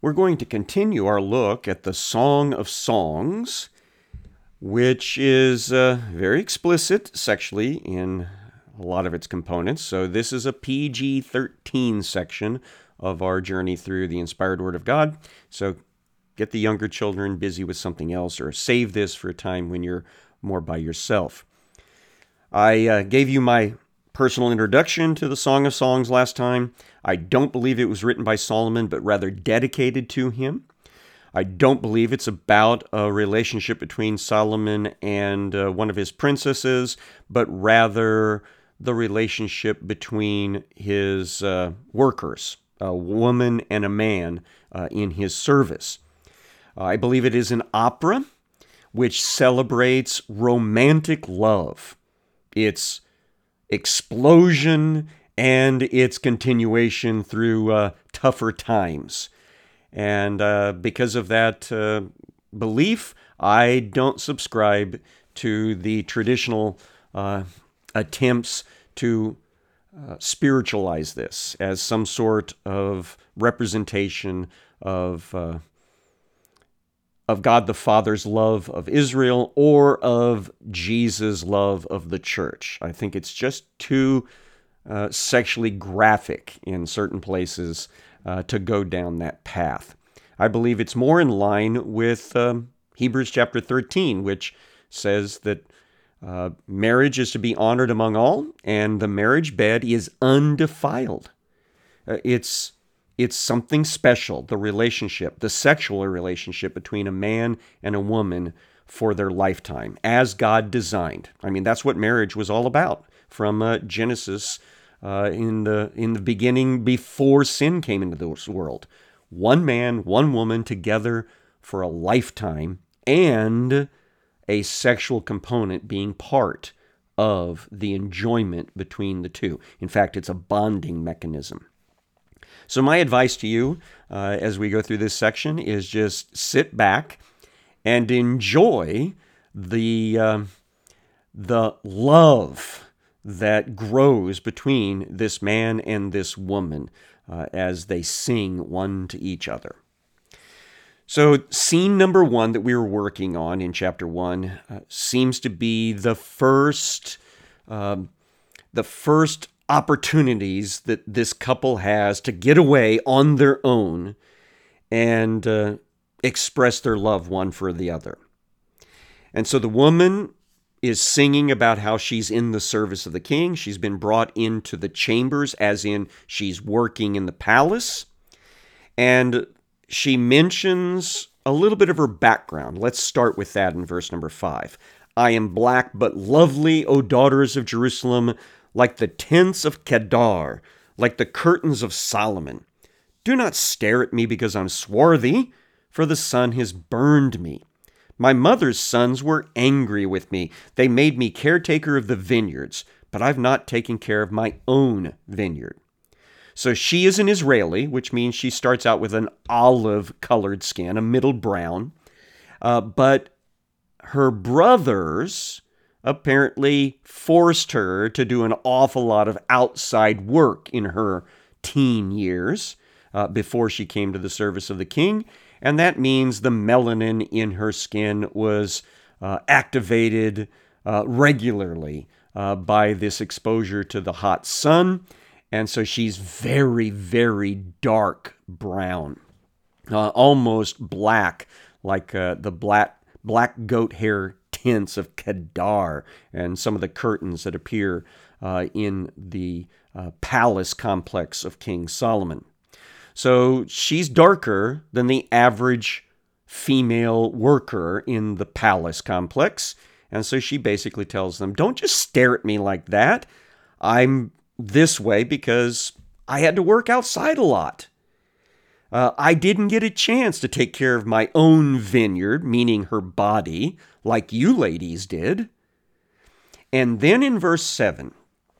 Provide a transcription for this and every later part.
We're going to continue our look at the Song of Songs, which is very explicit sexually in a lot of its components. So this is a PG-13 section of our journey through the inspired Word of God. So get the younger children busy with something else, or save this for a time when you're more by yourself. I gave you my personal introduction to the Song of Songs last time. I don't believe it was written by Solomon, but rather dedicated to him. I don't believe it's about a relationship between Solomon and one of his princesses, but rather the relationship between his workers, a woman and a man in his service. I believe it is an opera which celebrates romantic love. It's explosion and its continuation through tougher times. And because of that belief, I don't subscribe to the traditional attempts to spiritualize this as some sort of representation of God the Father's love of Israel or of Jesus' love of the church. I think it's just too sexually graphic in certain places to go down that path. I believe it's more in line with Hebrews chapter 13, which says that marriage is to be honored among all, and the marriage bed is undefiled. It's something special, the relationship, the sexual relationship between a man and a woman for their lifetime, as God designed. I mean, that's what marriage was all about from Genesis in the beginning, before sin came into this world. One man, one woman together for a lifetime, and a sexual component being part of the enjoyment between the two. In fact, it's a bonding mechanism. So my advice to you as we go through this section is just sit back and enjoy the love that grows between this man and this woman as they sing one to each other. So scene number one that we were working on in chapter 1 seems to be the first opportunities that this couple has to get away on their own and express their love one for the other. And so the woman is singing about how she's in the service of the king. She's been brought into the chambers, as in she's working in the palace. And she mentions a little bit of her background. Let's start with that in verse number 5. I am black but lovely, O daughters of Jerusalem, like the tents of Kedar, like the curtains of Solomon. Do not stare at me because I'm swarthy, for the sun has burned me. My mother's sons were angry with me. They made me caretaker of the vineyards, but I've not taken care of my own vineyard. So she is an Israeli, which means she starts out with an olive-colored skin, a middle brown. But her brothers apparently forced her to do an awful lot of outside work in her teen years before she came to the service of the king. And that means the melanin in her skin was activated regularly by this exposure to the hot sun. And so she's very, very dark brown, almost black, like the black goat hair tints of Kedar and some of the curtains that appear in the palace complex of King Solomon. So she's darker than the average female worker in the palace complex. And so she basically tells them, don't just stare at me like that. I'm this way because I had to work outside a lot. I didn't get a chance to take care of my own vineyard, meaning her body, like you ladies did. And then in verse 7,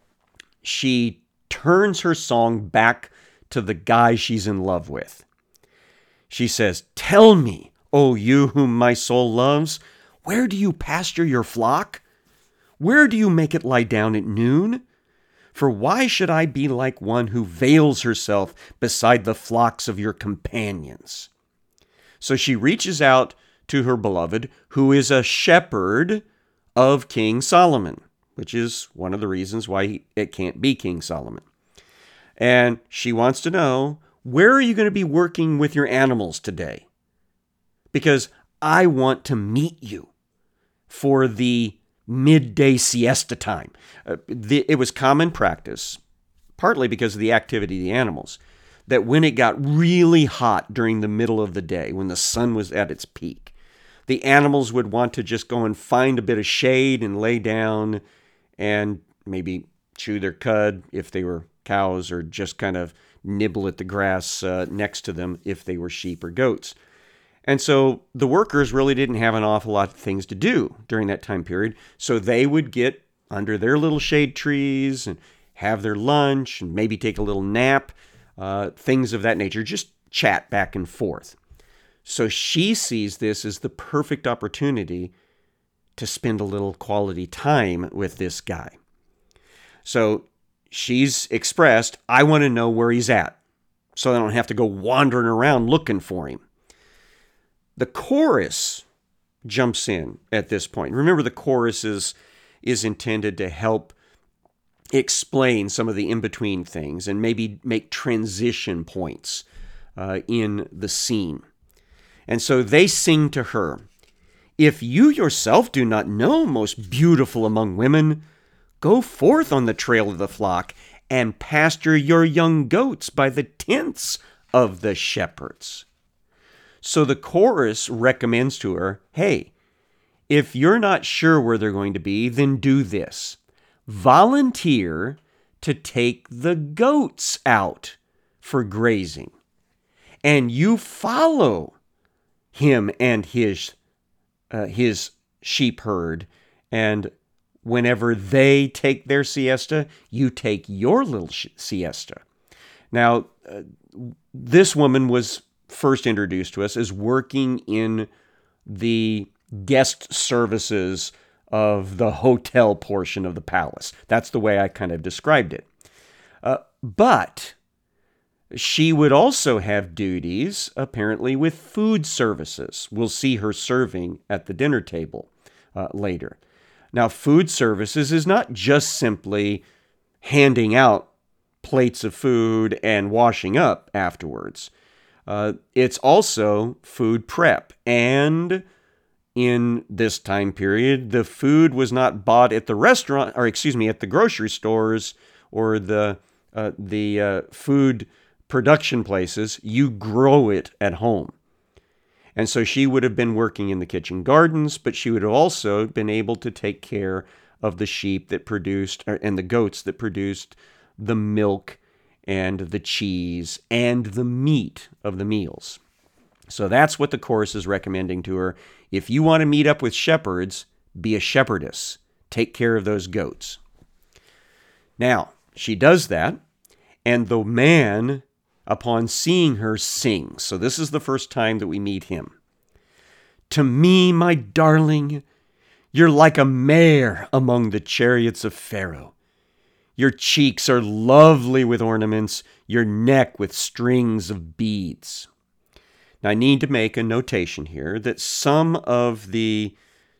she turns her song back to the guy she's in love with. She says, tell me, O you whom my soul loves, where do you pasture your flock? Where do you make it lie down at noon? For why should I be like one who veils herself beside the flocks of your companions? So she reaches out to her beloved, who is a shepherd of King Solomon, which is one of the reasons why it can't be King Solomon. And she wants to know, where are you going to be working with your animals today? Because I want to meet you for the midday siesta time. It was common practice, partly because of the activity of the animals, that when it got really hot during the middle of the day, when the sun was at its peak, the animals would want to just go and find a bit of shade and lay down and maybe chew their cud if they were cows, or just kind of nibble at the grass next to them if they were sheep or goats. And so the workers really didn't have an awful lot of things to do during that time period. So they would get under their little shade trees and have their lunch and maybe take a little nap, things of that nature, just chat back and forth. So she sees this as the perfect opportunity to spend a little quality time with this guy. So she's expressed, I want to know where he's at, so I don't have to go wandering around looking for him. The chorus jumps in at this point. Remember, the chorus is intended to help explain some of the in-between things and maybe make transition points in the scene. And so they sing to her, if you yourself do not know, most beautiful among women, go forth on the trail of the flock and pasture your young goats by the tents of the shepherds. So the chorus recommends to her, hey, if you're not sure where they're going to be, then do this. Volunteer to take the goats out for grazing. And you follow him and his sheep herd. And whenever they take their siesta, you take your little siesta. Now, this woman was first introduced to us as working in the guest services of the hotel portion of the palace. That's the way I kind of described it. But she would also have duties, apparently, with food services. We'll see her serving at the dinner table later. Now, food services is not just simply handing out plates of food and washing up afterwards. It's also food prep. And in this time period, the food was not bought at the restaurant, or at the grocery stores or the food production places. You grow it at home. And so she would have been working in the kitchen gardens, but she would have also been able to take care of the sheep that produced, and the goats that produced the milk and the cheese and the meat of the meals. So that's what the chorus is recommending to her. If you want to meet up with shepherds, be a shepherdess. Take care of those goats. Now, she does that, and the man, upon seeing her, sings. So this is the first time that we meet him. To me, my darling, you're like a mare among the chariots of Pharaoh. Your cheeks are lovely with ornaments, your neck with strings of beads. Now, I need to make a notation here that some of the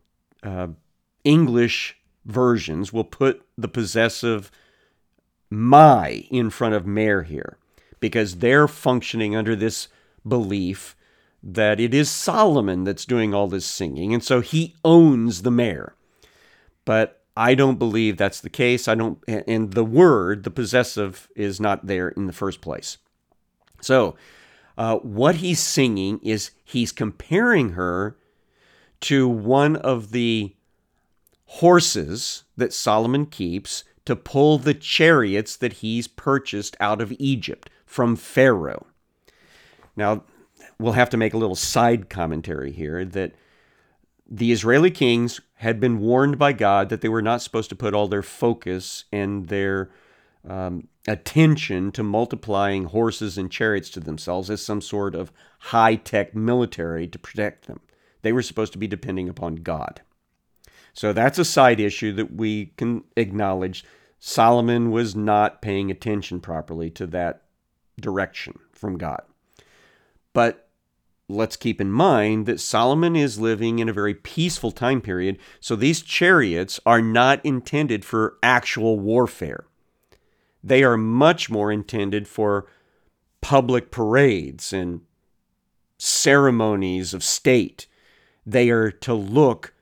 English versions will put the possessive my in front of mare here, because they're functioning under this belief that it is Solomon that's doing all this singing, and so he owns the mare. But I don't believe that's the case. And the word, the possessive, is not there in the first place. So what he's singing is he's comparing her to one of the horses that Solomon keeps to pull the chariots that he's purchased out of Egypt from Pharaoh. Now, we'll have to make a little side commentary here that the Israeli kings had been warned by God that they were not supposed to put all their focus and their attention to multiplying horses and chariots to themselves as some sort of high-tech military to protect them. They were supposed to be depending upon God. So that's a side issue that we can acknowledge. Solomon was not paying attention properly to that direction from God. But let's keep in mind that Solomon is living in a very peaceful time period, so these chariots are not intended for actual warfare. They are much more intended for public parades and ceremonies of state. They are to look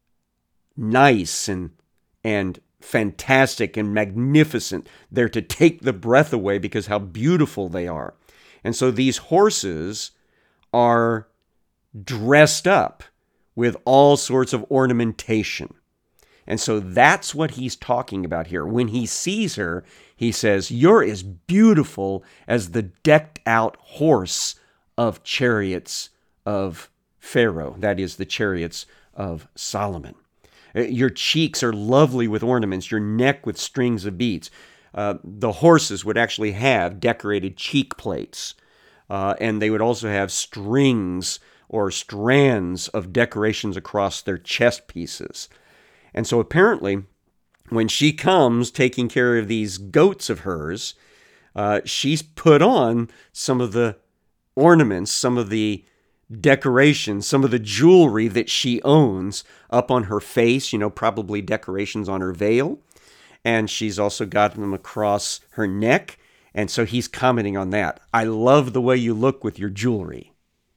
nice and fantastic and magnificent. They're to take the breath away because how beautiful they are. And so these horses are dressed up with all sorts of ornamentation. And so that's what he's talking about here. When he sees her, he says, "You're as beautiful as the decked out horse of chariots of Pharaoh." That is, the chariots of Solomon. Your cheeks are lovely with ornaments, your neck with strings of beads. The horses would actually have decorated cheek plates, and they would also have strings or strands of decorations across their chest pieces. And so apparently, when she comes taking care of these goats of hers, she's put on some of the ornaments, some of the decorations, some of the jewelry that she owns up on her face, probably decorations on her veil. And she's also got them across her neck. And so he's commenting on that. "I love the way you look with your jewelry."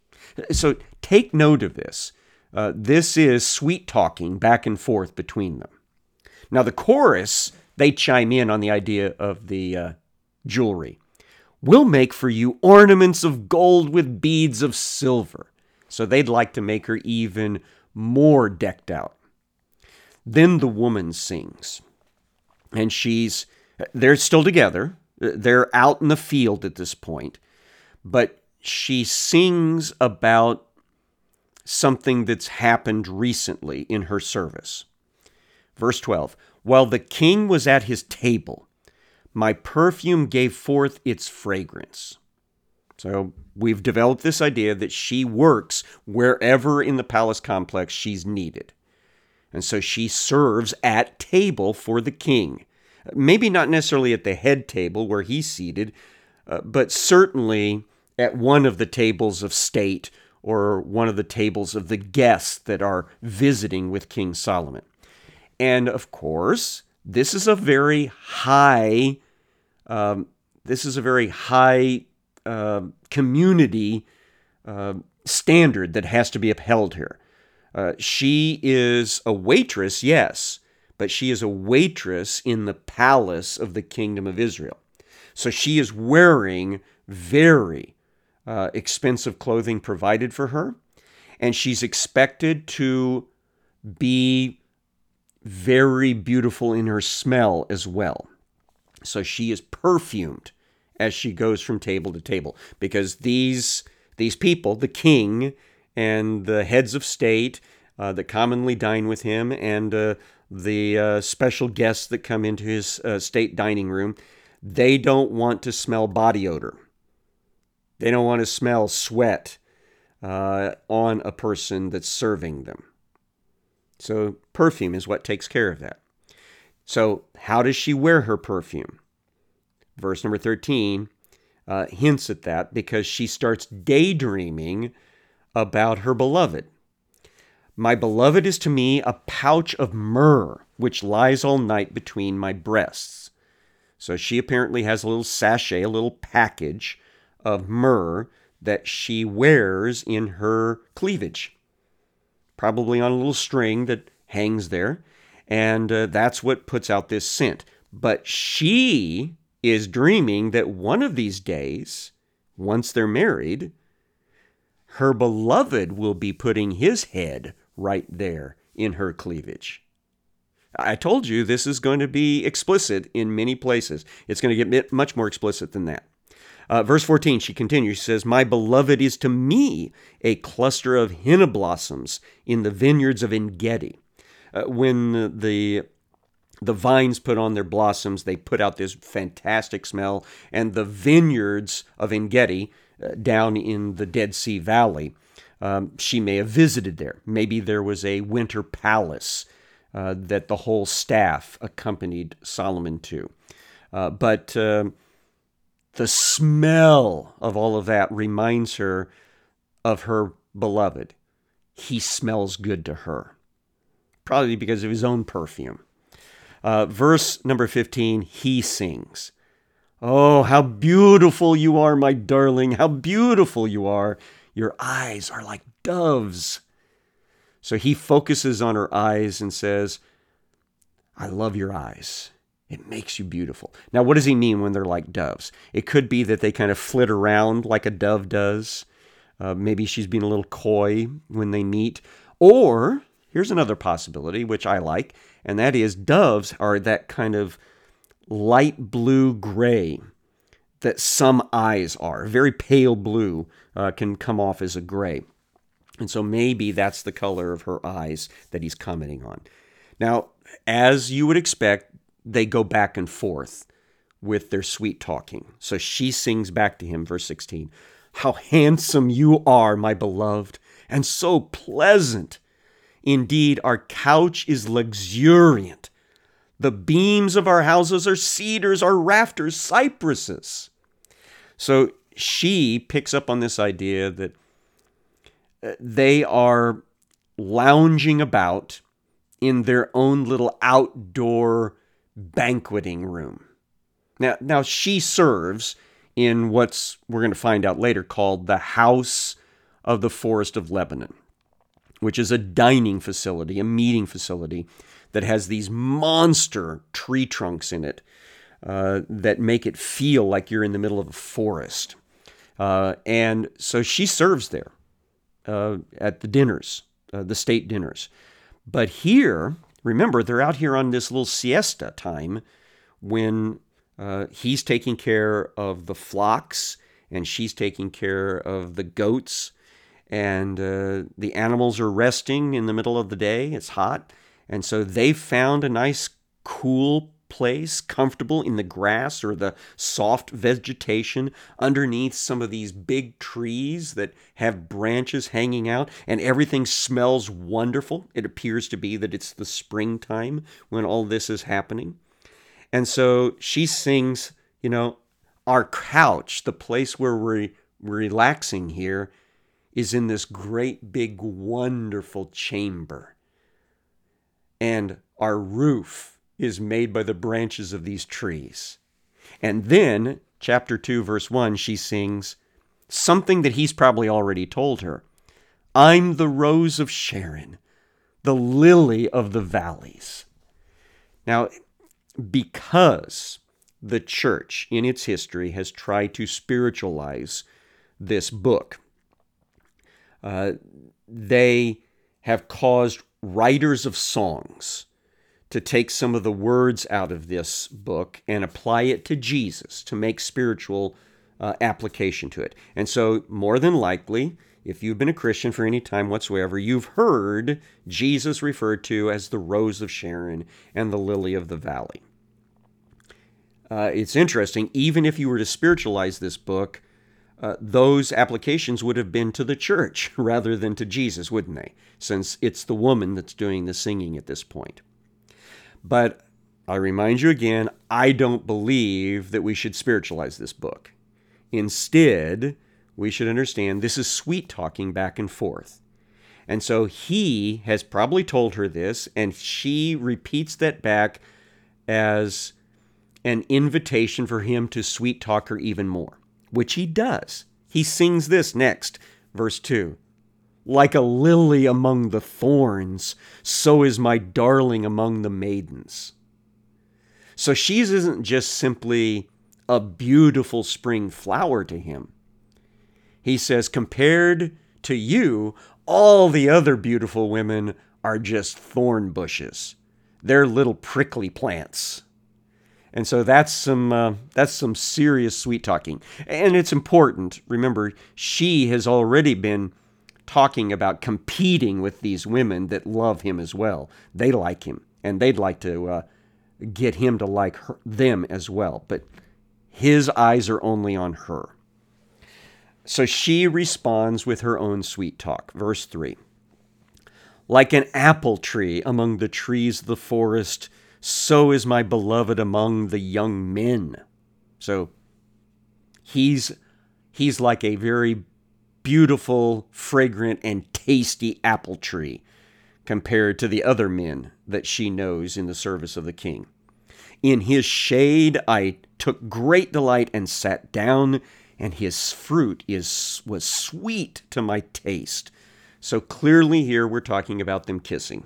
So take note of this. This is sweet talking back and forth between them. Now the chorus, they chime in on the idea of the jewelry. "We'll make for you ornaments of gold with beads of silver." So they'd like to make her even more decked out. Then the woman sings. And they're still together. They're out in the field at this point. But she sings about something that's happened recently in her service. Verse 12, "While the king was at his table, my perfume gave forth its fragrance." So we've developed this idea that she works wherever in the palace complex she's needed. And so she serves at table for the king. Maybe not necessarily at the head table where he's seated, but certainly at one of the tables of state or one of the tables of the guests that are visiting with King Solomon. And of course, this is a very high community standard that has to be upheld here. She is a waitress, yes, but she is a waitress in the palace of the kingdom of Israel. So she is wearing very expensive clothing provided for her, and she's expected to be very beautiful in her smell as well. So she is perfumed as she goes from table to table, because these people, the king and the heads of state that commonly dine with him, and the special guests that come into his state dining room, they don't want to smell body odor. They don't want to smell sweat on a person that's serving them. So perfume is what takes care of that. So how does she wear her perfume? Verse number 13 hints at that, because she starts daydreaming about her beloved. "My beloved is to me a pouch of myrrh, which lies all night between my breasts." So she apparently has a little sachet, a little package of myrrh that she wears in her cleavage, probably on a little string that hangs there, and that's what puts out this scent. But she is dreaming that one of these days, once they're married, her beloved will be putting his head right there in her cleavage. I told you this is going to be explicit in many places. It's going to get much more explicit than that. Verse 14, she continues, she says, "My beloved is to me a cluster of henna blossoms in the vineyards of En-gedi." When the vines put on their blossoms, they put out this fantastic smell. And the vineyards of En-gedi, down in the Dead Sea Valley, she may have visited there. Maybe there was a winter palace that the whole staff accompanied Solomon to. But the smell of all of that reminds her of her beloved. He smells good to her, probably because of his own perfume. Verse number 15, he sings, "Oh, how beautiful you are, my darling, how beautiful you are. Your eyes are like doves." So he focuses on her eyes and says, "I love your eyes. It makes you beautiful." Now, what does he mean when they're like doves? It could be that they kind of flit around like a dove does. Maybe she's being a little coy when they meet. Or, here's another possibility, which I like, and that is doves are that kind of light blue gray that some eyes are. Very pale blue can come off as a gray. And so maybe that's the color of her eyes that he's commenting on. Now, as you would expect, they go back and forth with their sweet talking. So she sings back to him, verse 16, "How handsome you are, my beloved, and so pleasant. Indeed, our couch is luxuriant. The beams of our houses are cedars, our rafters cypresses." So she picks up on this idea that they are lounging about in their own little outdoor banqueting room. Now she serves in what's, we're going to find out later, called the House of the Forest of Lebanon, which is a dining facility, a meeting facility that has these monster tree trunks in it that make it feel like you're in the middle of a forest. And so she serves there at the dinners, the state dinners. But here, remember, they're out here on this little siesta time when he's taking care of the flocks and she's taking care of the goats, and the animals are resting in the middle of the day. It's hot. And so they've found a nice, cool place, comfortable in the grass or the soft vegetation underneath some of these big trees that have branches hanging out, and everything smells wonderful. It appears to be that it's the springtime when all this is happening. And so she sings, our couch, the place where we're relaxing here, is in this great big wonderful chamber. And our roof is made by the branches of these trees. And then, chapter 2, verse 1, she sings something that he's probably already told her. "I'm the rose of Sharon, the lily of the valleys." Now, because the church in its history has tried to spiritualize this book, they have caused writers of songs to take some of the words out of this book and apply it to Jesus to make spiritual application to it. And so, more than likely, if you've been a Christian for any time whatsoever, you've heard Jesus referred to as the rose of Sharon and the lily of the valley. It's interesting, even if you were to spiritualize this book, those applications would have been to the church rather than to Jesus, wouldn't they? Since it's the woman that's doing the singing at this point. But I remind you again, I don't believe that we should spiritualize this book. Instead, we should understand this is sweet talking back and forth. And so he has probably told her this, and she repeats that back as an invitation for him to sweet talk her even more, which he does. He sings this next, verse 2. "Like a lily among the thorns, so is my darling among the maidens." So she isn't just simply a beautiful spring flower to him. He says, compared to you, all the other beautiful women are just thorn bushes. They're little prickly plants. And so that's some serious sweet talking. And it's important. Remember, she has already been talking about competing with these women that love him as well. They like him, and they'd like to get him to like them as well. But his eyes are only on her. So she responds with her own sweet talk. Verse 3. Like an apple tree among the trees of the forest, so is my beloved among the young men. So he's like a very beautiful, fragrant, and tasty apple tree compared to the other men that she knows in the service of the king. In his shade I took great delight and sat down, and his fruit was sweet to my taste. So clearly here we're talking about them kissing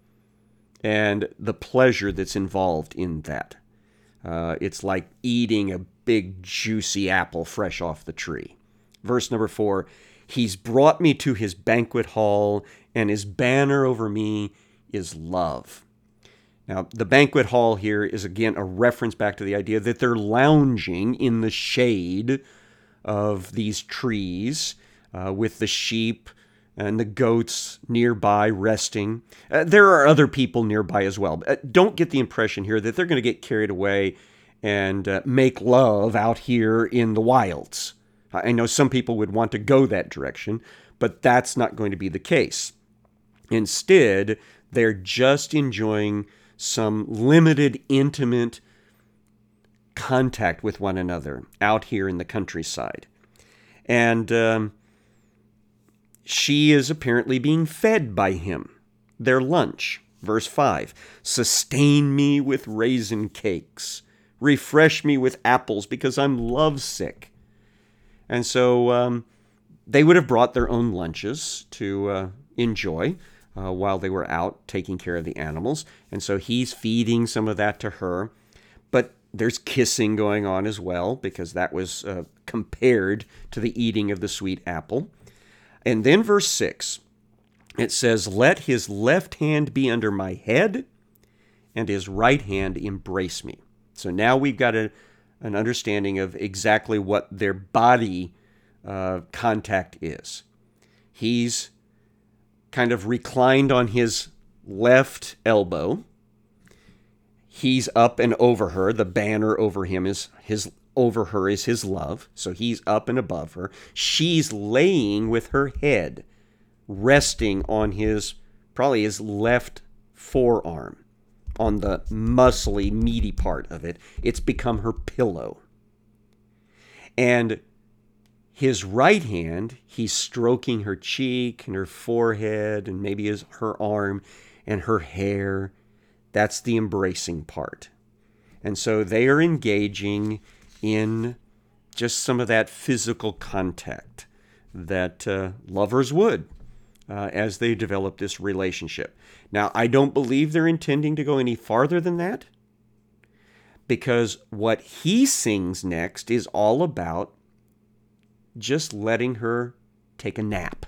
and the pleasure that's involved in that. It's like eating a big juicy apple fresh off the tree. Verse number 4, he's brought me to his banquet hall, and his banner over me is love. Now, the banquet hall here is again a reference back to the idea that they're lounging in the shade of these trees with the sheep and the goats nearby resting. There are other people nearby as well. Don't get the impression here that they're going to get carried away and make love out here in the wilds. I know some people would want to go that direction, but that's not going to be the case. Instead, they're just enjoying some limited, intimate contact with one another out here in the countryside. And she is apparently being fed by him, their lunch. Verse 5, sustain me with raisin cakes, refresh me with apples because I'm lovesick. And so they would have brought their own lunches to enjoy while they were out taking care of the animals. And so he's feeding some of that to her. But there's kissing going on as well, because that was compared to the eating of the sweet apple. And then verse 6, it says, let his left hand be under my head, and his right hand embrace me. So now we've got an understanding of exactly what their body contact is. He's kind of reclined on his left elbow. He's up and over her. The banner over him is over her is his love. So he's up and above her. She's laying with her head resting on probably his left forearm, on the muscly, meaty part of it. It's become her pillow. And his right hand, he's stroking her cheek and her forehead and maybe her arm and her hair. That's the embracing part. And so they are engaging in just some of that physical contact that lovers would as they develop this relationship. Now, I don't believe they're intending to go any farther than that, because what he sings next is all about just letting her take a nap.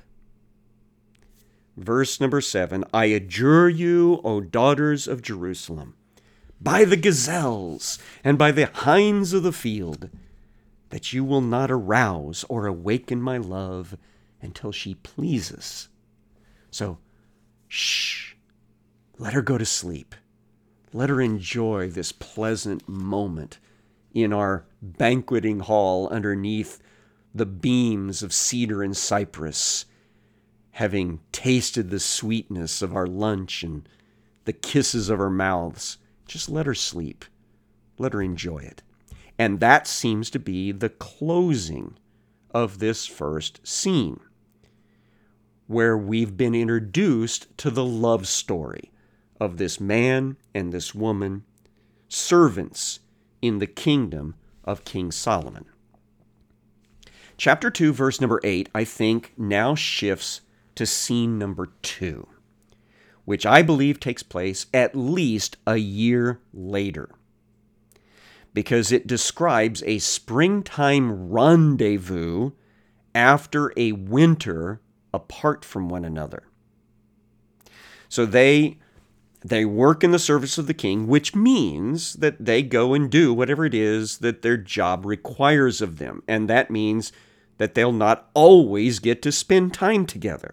Verse number 7, I adjure you, O daughters of Jerusalem, by the gazelles and by the hinds of the field, that you will not arouse or awaken my love until she pleases. So, shh, let her go to sleep. Let her enjoy this pleasant moment in our banqueting hall underneath the beams of cedar and cypress, having tasted the sweetness of our lunch and the kisses of our mouths. Just let her sleep. Let her enjoy it. And that seems to be the closing of this first scene, where we've been introduced to the love story of this man and this woman, servants in the kingdom of King Solomon. Chapter 2, verse number 8, I think now shifts to scene number 2, which I believe takes place at least a year later, because it describes a springtime rendezvous after a winter apart from one another. So they work in the service of the king, which means that they go and do whatever it is that their job requires of them. And that means that they'll not always get to spend time together.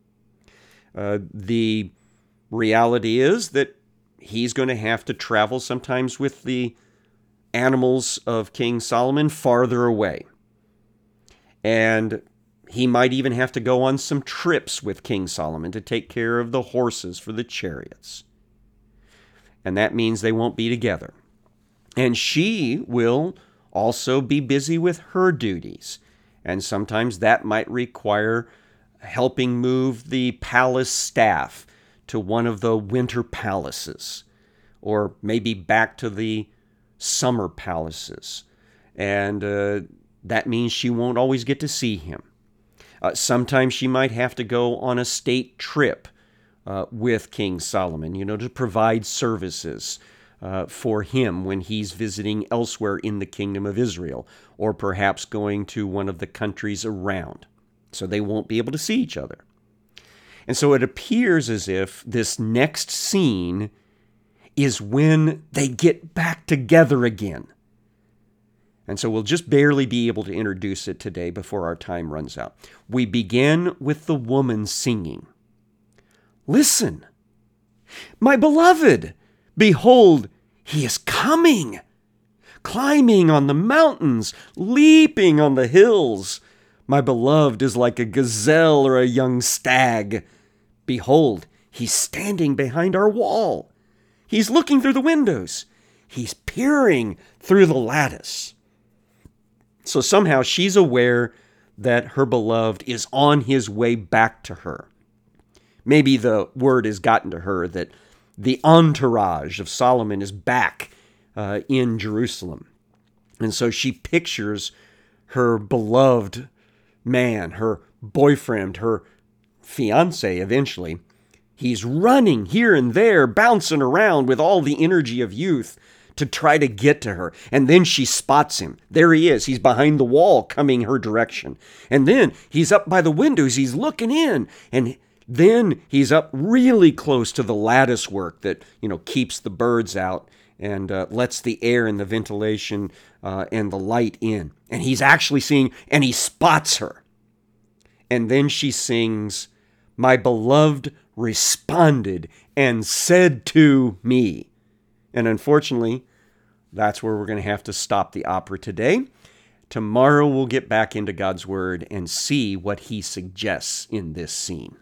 The reality is that he's going to have to travel sometimes with the animals of King Solomon farther away. And He might even have to go on some trips with King Solomon to take care of the horses for the chariots. And that means they won't be together. And she will also be busy with her duties. And sometimes that might require helping move the palace staff to one of the winter palaces, or maybe back to the summer palaces. And that means she won't always get to see him. Sometimes she might have to go on a state trip with King Solomon, to provide services for him when he's visiting elsewhere in the kingdom of Israel, or perhaps going to one of the countries around. So they won't be able to see each other. And so it appears as if this next scene is when they get back together again. And so we'll just barely be able to introduce it today before our time runs out. We begin with the woman singing. Listen, my beloved, behold, he is coming, climbing on the mountains, leaping on the hills. My beloved is like a gazelle or a young stag. Behold, he's standing behind our wall. He's looking through the windows. He's peering through the lattice. So somehow she's aware that her beloved is on his way back to her. Maybe the word has gotten to her that the entourage of Solomon is back in Jerusalem. And so she pictures her beloved man, her boyfriend, her fiancé eventually. He's running here and there, bouncing around with all the energy of youth to try to get to her. And then she spots him. There he is. He's behind the wall coming her direction. And then he's up by the windows. He's looking in. And then he's up really close to the lattice work that, keeps the birds out and lets the air and the ventilation and the light in. And he's actually seeing, and he spots her. And then she sings, my beloved responded and said to me. And unfortunately, that's where we're going to have to stop the opera today. Tomorrow we'll get back into God's Word and see what he suggests in this scene.